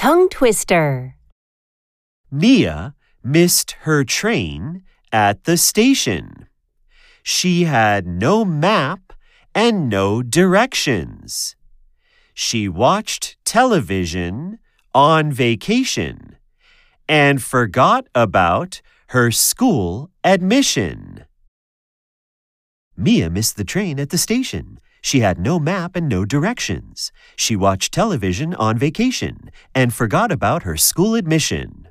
tongue twister. Mia missed her train at the station. She had no map and no directions. She watched television on vacation and forgot about her school admission. Mia missed the train at the station. She had no map and no directions. She watched television on vacation and forgot about her school admission.